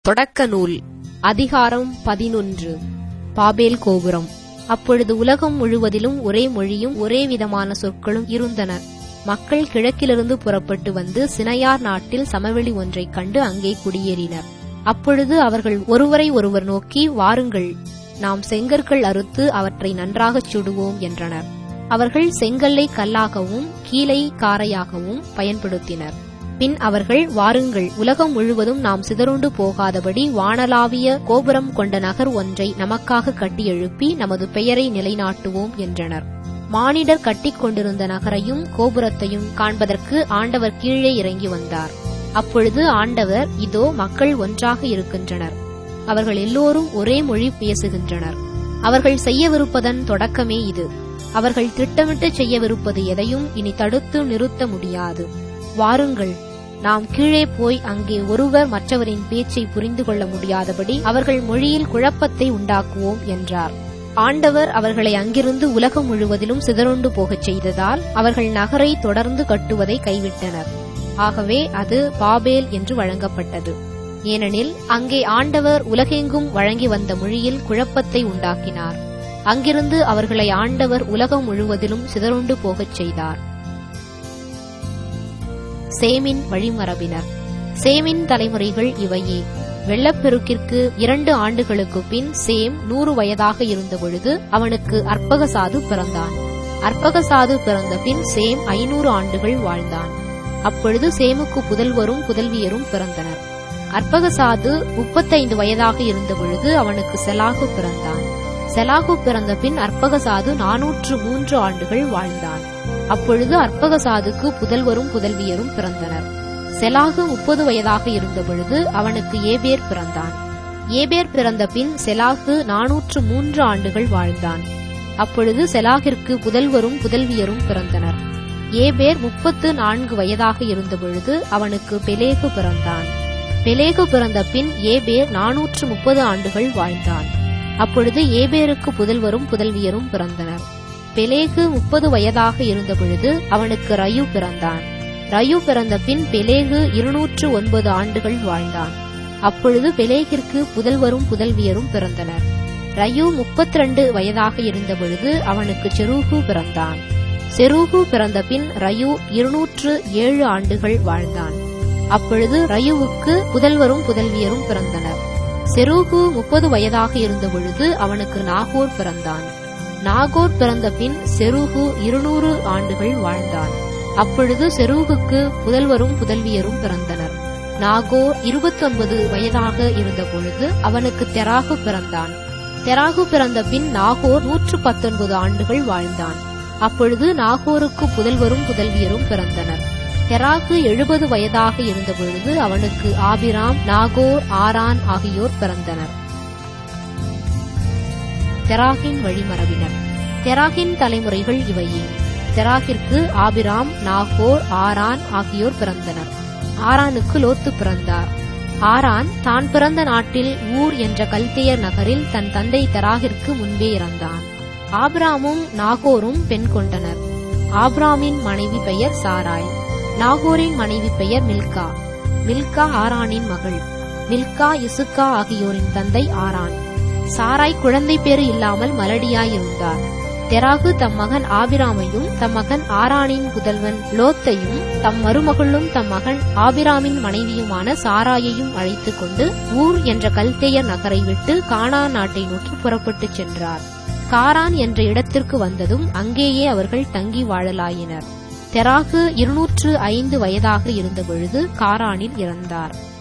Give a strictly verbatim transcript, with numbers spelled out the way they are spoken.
தொடக்க நூல் அதிகாரம் பதினொன்று. பாபேல் கோபுரம். அப்பொழுது உலகம் முழுவதிலும் ஒரே மொழியும் ஒரே விதமான சொற்களும் இருந்தன. மக்கள் கிழக்கிலிருந்து புறப்பட்டு வந்து சினையார் நாட்டில் சமவெளி ஒன்றைக் கண்டு அங்கே குடியேறினர். அப்பொழுது அவர்கள் ஒருவரை ஒருவர் நோக்கி, வாருங்கள், நாம் செங்கற்கள் அறுத்து அவற்றை நன்றாகச் சுடுவோம் என்றனர். அவர்கள் செங்கல்லை கல்லாகவும் கீலை காரையாகவும் பயன்படுத்தினர். பின் அவர்கள், வாருங்கள், உலகம் முழுவதும் நாம் சிதறுண்டு போகாதபடி வானளாவிய கோபுரம் கொண்ட நகர் ஒன்றை நமக்காக கட்டி எழுப்பி நமது பெயரை நிலைநாட்டுவோம் என்றனர். மானிடர் கட்டிக் கொண்டிருந்த நகரையும் கோபுரத்தையும் காண்பதற்கு ஆண்டவர் கீழே இறங்கி வந்தார். அப்பொழுது ஆண்டவர், இதோ மக்கள் ஒன்றாக இருக்கின்றனர், அவர்கள் எல்லோரும் ஒரே மொழி பேசுகின்றனர். அவர்கள் செய்யவிருப்பதன் தொடக்கமே இது. அவர்கள் திட்டமிட்டு செய்யவிருப்பது எதையும் இனி தடுத்து நிறுத்த முடியாது. வாருங்கள், நாம் கீழே போய் அங்கே ஒருவர் மற்றவரின் பேச்சை புரிந்து கொள்ள முடியாதபடி அவர்கள் மொழியில் குழப்பத்தை உண்டாக்குவோம் என்றார். ஆண்டவர் அவர்களை அங்கிருந்து உலகம் முழுவதிலும் சிதறுண்டு போகச் செய்ததால் அவர்கள் நகரை தொடர்ந்து கட்டுவதை கைவிட்டனர். ஆகவே அது பாபேல் என்று வழங்கப்பட்டது. ஏனெனில் அங்கே ஆண்டவர் உலகெங்கும் வழங்கி வந்த மொழியில் குழப்பத்தை உண்டாக்கினார். அங்கிருந்து அவர்களை ஆண்டவர் உலகம் முழுவதிலும் சிதறுண்டு போகச் செய்தார். சேமின் வழிமரபினர். சேமின் தலைமுறைகள் இவையே. வெள்ளப்பெருக்கிற்கு இரண்டு ஆண்டுகளுக்கு பின் சேம் நூறு வயதாக இருந்தபொழுது அவனுக்கு அற்பகசாது பிறந்தான். அற்பகசாது பிறந்த பின் சேம் ஐநூறு ஆண்டுகள் வாழ்ந்தான். அப்பொழுது சேமுக்கு புதல்வரும் புதல்வியரும் பிறந்தனர். அற்பகசாது முப்பத்தைந்து வயதாக இருந்தபொழுது அவனுக்கு செலாகு பிறந்தான். செலாகு பிறந்த பின் அற்பகசாது நாநூற்று மூன்று ஆண்டுகள் வாழ்ந்தான். அப்பொழுது அற்பகசாதுக்கு புதல்வரும் புதல்வியரும் பிறந்தனர். செலாகு முப்பது வயதாக இருந்தபொழுது அவனுக்கு ஏபேர் பிறந்தான். ஏபேர் பிறந்த பின் செலாகு நாநூற்று மூன்று ஆண்டுகள் வாழ்ந்தான். அப்பொழுது செலாகிற்கு புதல்வரும் புதல்வியரும் பிறந்தனர். ஏபேர் முப்பத்து நான்கு வயதாக இருந்தபொழுது அவனுக்கு பெலேகு பிறந்தான். பெலேகு பிறந்த பின் ஏபேர் நாநூற்று முப்பது ஆண்டுகள் வாழ்ந்தான். அப்பொழுது ஏபேருக்கு புதல்வரும் புதல்வியரும் பிறந்தனர். பெலேகு முப்பது வயதாக இருந்தபொழுது அவனுக்கு ரயு பிறந்தான். ரயு பிறந்த பின் பெலேகு இருநூற்று ஒன்பது ஆண்டுகள் வாழ்ந்தான். அப்பொழுது பெலேகிற்கு புதல்வரும் புதல்வியரும் பிறந்தனர். ரயு முப்பத்தி இரண்டு வயதாக இருந்தபொழுது அவனுக்கு செரூகு பிறந்தான். செரூகு பிறந்த பின் ரயு இருநூற்று ஏழு ஆண்டுகள் வாழ்ந்தான். அப்பொழுது ரயுவுக்கு புதல்வரும் புதல்வியரும் பிறந்தனர். செரூகு முப்பது வயதாக இருந்தபொழுது அவனுக்கு நாகோர் பிறந்தான். நாகோர் பிறந்த பின் செரூகு இருநூறு ஆண்டுகள் வாழ்ந்தான். அப்பொழுது செரூகுக்கு புதல்வரும் புதல்வியரும் பிறந்தனர். நாகோர் இருபத்தி ஒன்பது வயதாக இருந்தபொழுது அவனுக்கு தெராகு பிறந்தான். தெராகு பிறந்த பின் நாகோர் நூற்று பத்தொன்பது ஆண்டுகள் வாழ்ந்தான். அப்பொழுது நாகோருக்கு புதல்வரும் புதல்வியரும் பிறந்தனர். தெராகு எழுபது வயதாக இருந்தபொழுது அவனுக்கு ஆபிராம், நாகோர், ஆரான் ஆகியோர் பிறந்தனர். தெராகின் வழிமரபினர். தெராகின் தலைமுறைகள் இவையே. தெராகிற்கு ஆபிராம், நாகோர், ஆரான் ஆகியோர் பிறந்தனர். ஆரானுக்கு லோத்து பிறந்தார். ஆரான் தான் பிறந்த நாட்டில் ஊர் என்ற கல்தேயர் நகரில் தன் தந்தை தெராகிற்கு முன்பே இறந்தான். ஆபிராமும் நாகோரும் பெண் கொண்டனர். ஆபிராமின் மனைவி பெயர் சாராய். நாகோரின் மனைவி பெயர் மில்கா. மில்கா ஆரானின் மகள். மில்கா இசுக்கா ஆகியோரின் தந்தை ஆரான். சாராய் குழந்தை பேறு இல்லாமல் மலடியாயிருந்தார். தெராகு தம் மகன் ஆபிராமையும் தம் மகன் ஆரானின் புதல்வன் லோத்தையும் தம் மருமகளும் தம் மகன் ஆபிராமின் மனைவியுமான சாராயையும் அழைத்துக் கொண்டு ஊர் என்ற கல்தேயர் நகரை விட்டு கானான் நாட்டை நோக்கி புறப்பட்டுச் சென்றார். காரான் என்ற இடத்திற்கு வந்ததும் அங்கேயே அவர்கள் தங்கி வாழலாயினர். தெராகு இருநூற்று ஐந்து வயதாக இருந்தபொழுது காரானில் இறந்தார்.